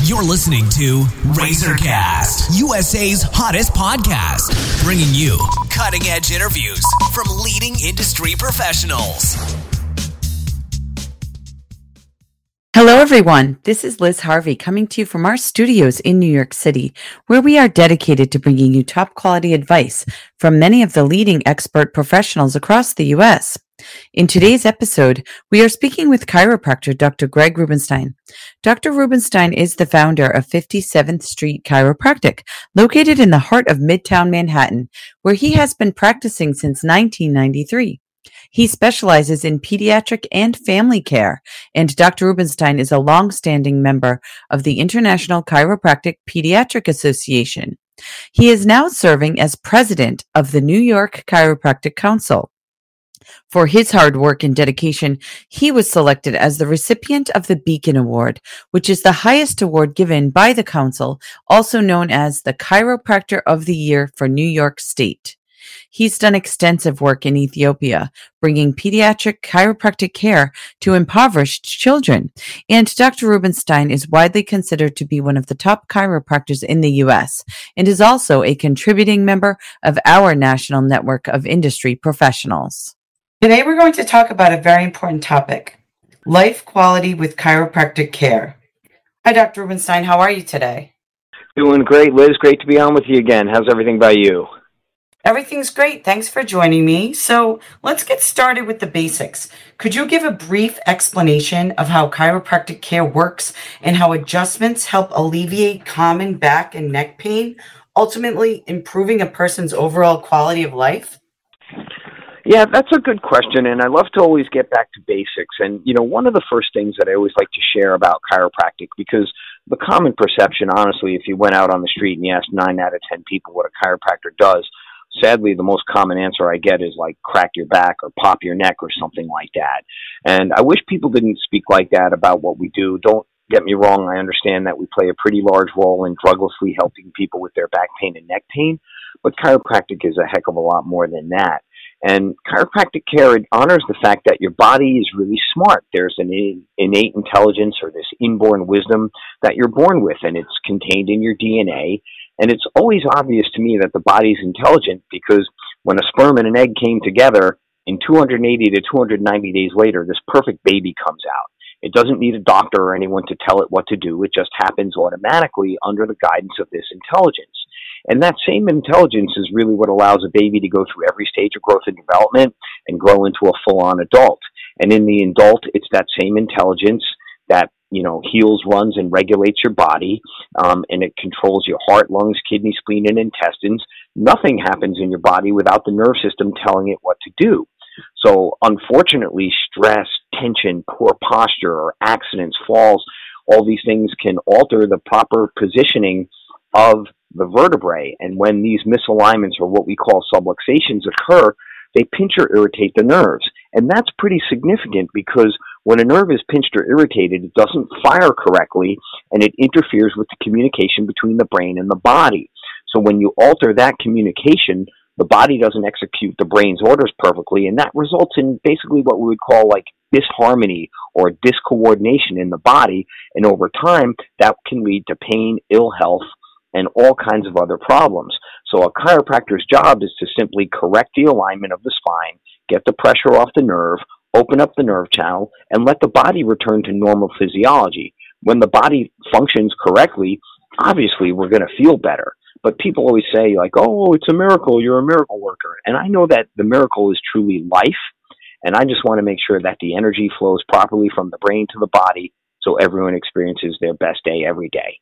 You're listening to Razorcast, USA's hottest podcast, bringing you cutting-edge interviews from leading industry professionals. Hello, everyone. This is Liz Harvey coming to you from our studios in New York City, where we are dedicated to bringing you top-quality advice from many of the leading expert professionals across the U.S. In today's episode, we are speaking with chiropractor Dr. Greg Rubenstein. Dr. Rubenstein is the founder of 57th Street Chiropractic, located in the heart of Midtown Manhattan, where he has been practicing since 1993. He specializes in pediatric and family care, and Dr. Rubenstein is a long-standing member of the International Chiropractic Pediatric Association. He is now serving as president of the New York Chiropractic Council. For his hard work and dedication, he was selected as the recipient of the Beacon Award, which is the highest award given by the council, also known as the Chiropractor of the Year for New York State. He's done extensive work in Ethiopia, bringing pediatric chiropractic care to impoverished children. And Dr. Rubenstein is widely considered to be one of the top chiropractors in the U.S. and is also a contributing member of our national network of industry professionals. Today we're going to talk about a very important topic, life quality with chiropractic care. Hi, Dr. Rubenstein. How are you today? Doing great, Liz. Great to be on with you again. How's everything by you? Everything's great. Thanks for joining me. So let's get started with the basics. Could you give a brief explanation of how chiropractic care works and how adjustments help alleviate common back and neck pain, ultimately improving a person's overall quality of life? Yeah, that's a good question, and I love to always get back to basics. And, one of the first things that I always like to share about chiropractic, because the common perception, honestly, if you went out on the street and you asked 9 out of 10 people what a chiropractor does, sadly, the most common answer I get is like crack your back or pop your neck or something like that. And I wish people didn't speak like that about what we do. Don't get me wrong. I understand that we play a pretty large role in druglessly helping people with their back pain and neck pain, but chiropractic is a heck of a lot more than that. And chiropractic care, it honors the fact that your body is really smart. There's an innate intelligence or this inborn wisdom that you're born with, and it's contained in your DNA. And it's always obvious to me that the body's intelligent because when a sperm and an egg came together, in 280 to 290 days later, this perfect baby comes out. It doesn't need a doctor or anyone to tell it what to do. It just happens automatically under the guidance of this intelligence. And that same intelligence is really what allows a baby to go through every stage of growth and development and grow into a full-on adult. And in the adult, it's that same intelligence that heals, runs, and regulates your body, and it controls your heart, lungs, kidney, spleen, and intestines. Nothing happens in your body without the nerve system telling it what to do. So, unfortunately, stress, tension, poor posture, or accidents, falls, all these things can alter the proper positioning of the vertebrae. And when these misalignments, or what we call subluxations, occur, they pinch or irritate the nerves. And that's pretty significant because when a nerve is pinched or irritated, it doesn't fire correctly, and it interferes with the communication between the brain and the body. So when you alter that communication, the body doesn't execute the brain's orders perfectly, and that results in basically what we would call like disharmony or discoordination in the body. And over time, that can lead to pain, ill health, and all kinds of other problems. So a chiropractor's job is to simply correct the alignment of the spine, get the pressure off the nerve, open up the nerve channel, and let the body return to normal physiology. When the body functions correctly, obviously we're going to feel better. But people always say, like, oh, it's a miracle, you're a miracle worker. And I know that the miracle is truly life, and I just want to make sure that the energy flows properly from the brain to the body so everyone experiences their best day every day.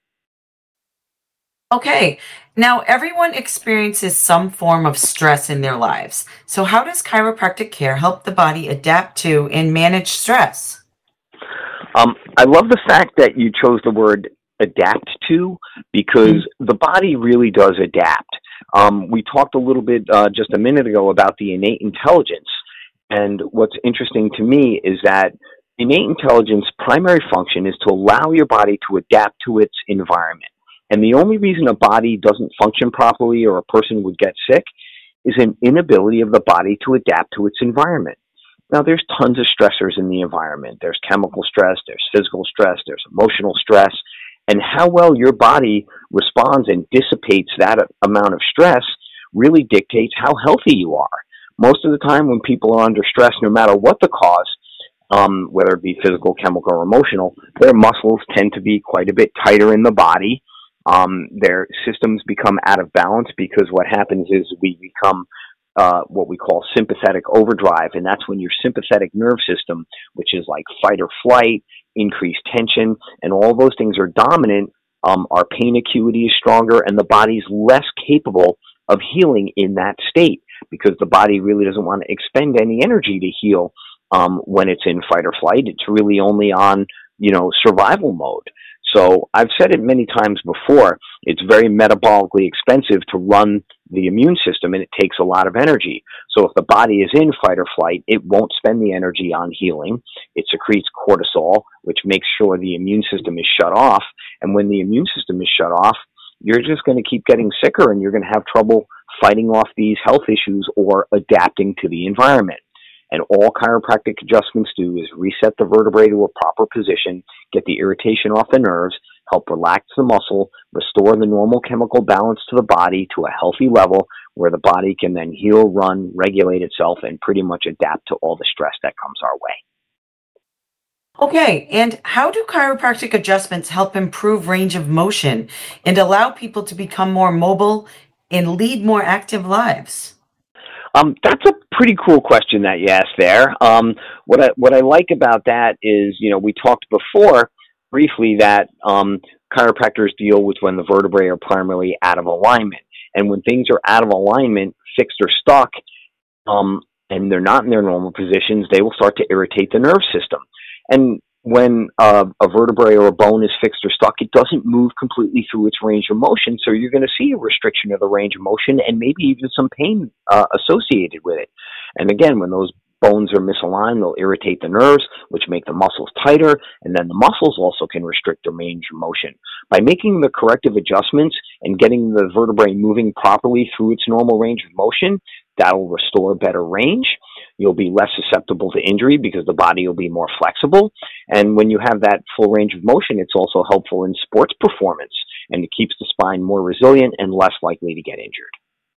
Okay, now everyone experiences some form of stress in their lives. So how does chiropractic care help the body adapt to and manage stress? I love the fact that you chose the word adapt to, because the body really does adapt. We talked a little bit just a minute ago about the innate intelligence. And what's interesting to me is that innate intelligence primary function is to allow your body to adapt to its environment. And the only reason a body doesn't function properly or a person would get sick is an inability of the body to adapt to its environment. Now, there's tons of stressors in the environment. There's chemical stress, there's physical stress, there's emotional stress, And how well your body responds and dissipates that amount of stress really dictates how healthy you are. Most of the time when people are under stress, no matter what the cause, whether it be physical, chemical, or emotional, their muscles tend to be quite a bit tighter in the body. Their systems become out of balance because what happens is we become what we call sympathetic overdrive, and that's when your sympathetic nerve system, which is like fight or flight, increased tension, and all those things are dominant. Our pain acuity is stronger, and the body's less capable of healing in that state because the body really doesn't want to expend any energy to heal when it's in fight or flight. It's really only on, survival mode. So I've said it many times before, it's very metabolically expensive to run the immune system, and it takes a lot of energy. So if the body is in fight or flight, it won't spend the energy on healing. It secretes cortisol, which makes sure the immune system is shut off. And when the immune system is shut off, you're just going to keep getting sicker, and you're going to have trouble fighting off these health issues or adapting to the environment. And all chiropractic adjustments do is reset the vertebrae to a proper position, get the irritation off the nerves, help relax the muscle, restore the normal chemical balance to the body to a healthy level where the body can then heal, run, regulate itself, and pretty much adapt to all the stress that comes our way. Okay, and how do chiropractic adjustments help improve range of motion and allow people to become more mobile and lead more active lives? That's a pretty cool question that you asked there. What I like about that is, we talked before briefly that chiropractors deal with when the vertebrae are primarily out of alignment. And when things are out of alignment, fixed or stuck, and they're not in their normal positions, they will start to irritate the nerve system. And when a vertebrae or a bone is fixed or stuck, it doesn't move completely through its range of motion, so you're going to see a restriction of the range of motion and maybe even some pain associated with it. And again, when those bones are misaligned, they'll irritate the nerves, which make the muscles tighter, and then the muscles also can restrict the range of motion. By making the corrective adjustments and getting the vertebrae moving properly through its normal range of motion, that'll restore better range. You'll be less susceptible to injury because the body will be more flexible. And when you have that full range of motion, it's also helpful in sports performance, and it keeps the spine more resilient and less likely to get injured.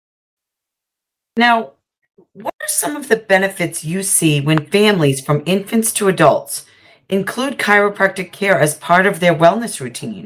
Now, what are some of the benefits you see when families from infants to adults include chiropractic care as part of their wellness routine?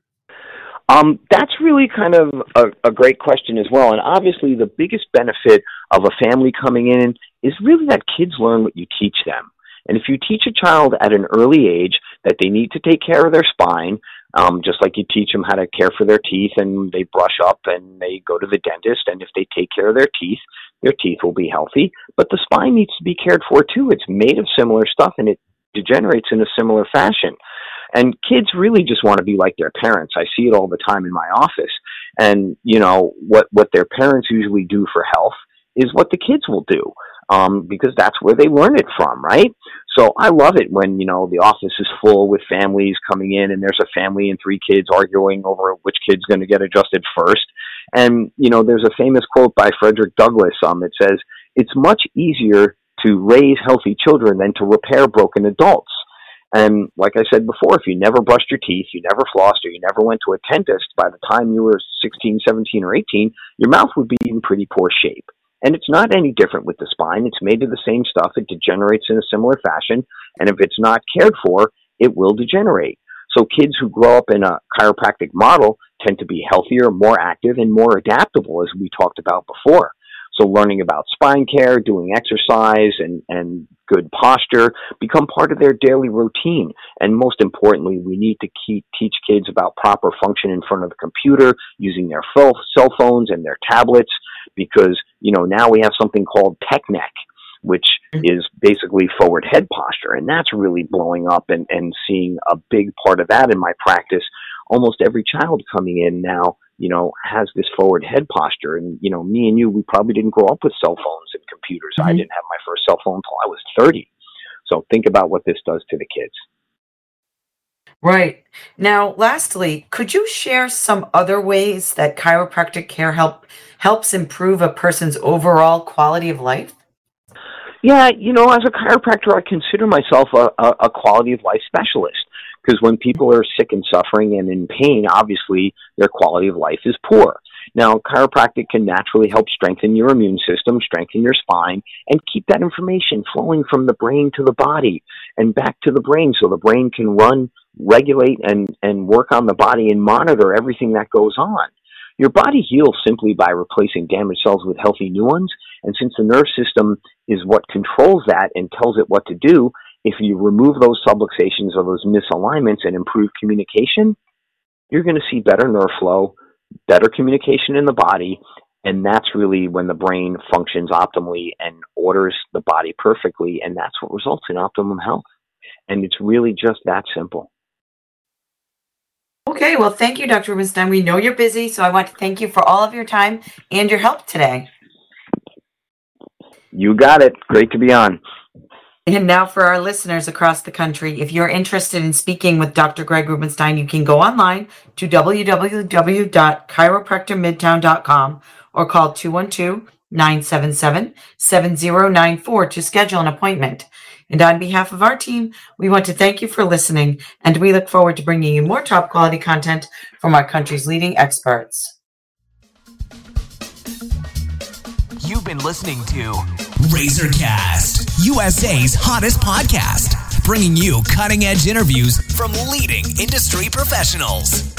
That's really kind of a great question as well. And obviously the biggest benefit of a family coming in is really that kids learn what you teach them. And if you teach a child at an early age that they need to take care of their spine, just like you teach them how to care for their teeth and they brush up and they go to the dentist, and if they take care of their teeth will be healthy. But the spine needs to be cared for too. It's made of similar stuff and it degenerates in a similar fashion. And kids really just want to be like their parents. I see it all the time in my office. And, what their parents usually do for health is what the kids will do, because that's where they learn it from, right? So I love it when, the office is full with families coming in and there's a family and 3 kids arguing over which kid's going to get adjusted first. And, there's a famous quote by Frederick Douglass that says, "It's much easier to raise healthy children than to repair broken adults." And like I said before, if you never brushed your teeth, you never flossed, or you never went to a dentist, by the time you were 16, 17, or 18, your mouth would be in pretty poor shape. And it's not any different with the spine. It's made of the same stuff. It degenerates in a similar fashion. And if it's not cared for, it will degenerate. So kids who grow up in a chiropractic model tend to be healthier, more active, and more adaptable, as we talked about before. So learning about spine care, doing exercise, and good posture become part of their daily routine. And most importantly, we need to teach kids about proper function in front of the computer, using their cell phones and their tablets, because, now we have something called tech neck, which is basically forward head posture. And that's really blowing up and seeing a big part of that in my practice. Almost every child coming in now, has this forward head posture. And, me and you, we probably didn't grow up with cell phones and computers. I didn't have my first cell phone until I was 30. So think about what this does to the kids. Right. Now, lastly, could you share some other ways that chiropractic care helps improve a person's overall quality of life? Yeah, as a chiropractor, I consider myself a quality of life specialist, because when people are sick and suffering and in pain, obviously their quality of life is poor. Now, chiropractic can naturally help strengthen your immune system, strengthen your spine, and keep that information flowing from the brain to the body and back to the brain so the brain can run, regulate, and work on the body and monitor everything that goes on. Your body heals simply by replacing damaged cells with healthy new ones, and since the nerve system is what controls that and tells it what to do, if you remove those subluxations or those misalignments and improve communication, you're going to see better nerve flow, better communication in the body, and that's really when the brain functions optimally and orders the body perfectly, and that's what results in optimum health. And it's really just that simple. Okay, well, thank you, Dr. Rubenstein. We know you're busy, so I want to thank you for all of your time and your help today. You got it. Great to be on. And now for our listeners across the country, if you're interested in speaking with Dr. Greg Rubenstein, you can go online to www.chiropractormidtown.com or call 212-977-7094 to schedule an appointment. And on behalf of our team, we want to thank you for listening, and we look forward to bringing you more top quality content from our country's leading experts. You've been listening to RazorCast, USA's hottest podcast, bringing you cutting-edge interviews from leading industry professionals.